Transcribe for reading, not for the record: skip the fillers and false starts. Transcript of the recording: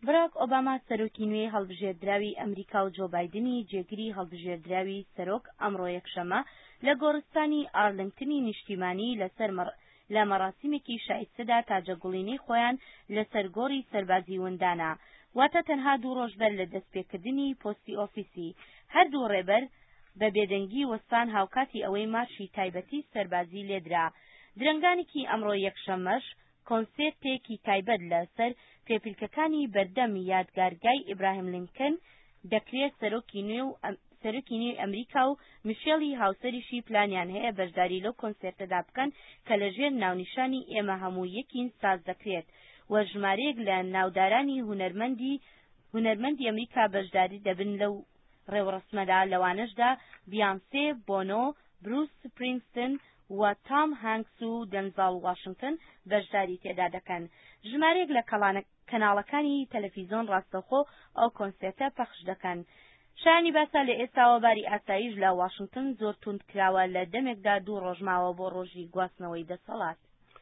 باراک ئۆباما سەرۆکی نوێی هەڵبژێردراوی ئەمریکا و جۆ بایدنی جێگیری هەڵبژێردراوی سەرۆک ئەمڕۆ یەکشەممە لە گۆڕستانی ئارلنگتنی نیشتیمانی لە مەراسیمێکی شایستەدا تاجەگوڵینەی خۆیان لەسەر گۆڕی سەربازی وندانە واتە تەنها 2 ڕۆژ بەر لە دەستپێکردنی پۆستی ئۆفیسی هەردوو ڕێبەر بە بێدەنگی وەستان هاوکاتی ئەوەی مارشی تایبەتی سەربازی لێدرا درەنگانێکی ئەمڕۆ یەکشەممەش کۆنسێرتێکی تایبەت لەسەر پێپیلکەکانی بەردەم یادگارگای ئیبراهیم لینکن دەکرێت سەرۆکی نوێی ئەمریکا و میشێلی هاوسەریشی پلانیان هەیە بەشداری لەو کۆنسێرتەدا بکەن کە لەژێر ناونیشانی ئێمە هەموو یەکین ساز دەکرێت و ژمارەیەک لە ناودارانی هونەرمەندی ئەمریکا بەشداری دەبن لەو ڕێوەڕسمەدا لەوانەشدا بیانسێ بۆنۆ بروس سپرینگستن و تام هانکس و دەنزاڵ واشنگتن بەشداری تێدا دەکەن ژمارەیەک لە کەناڵەکانی تەلەڤیزۆن ڕاستەوخۆ ئەو کۆنسێرتە پەخش دەکەن شایانی باسا لە ئێستاوە باری ئاسایش لە واشنگتن زۆر توند کراوە لە دەمێکدا 2 ڕۆژ ماوە بۆ ڕۆژی گواستنەوەی دەسەڵات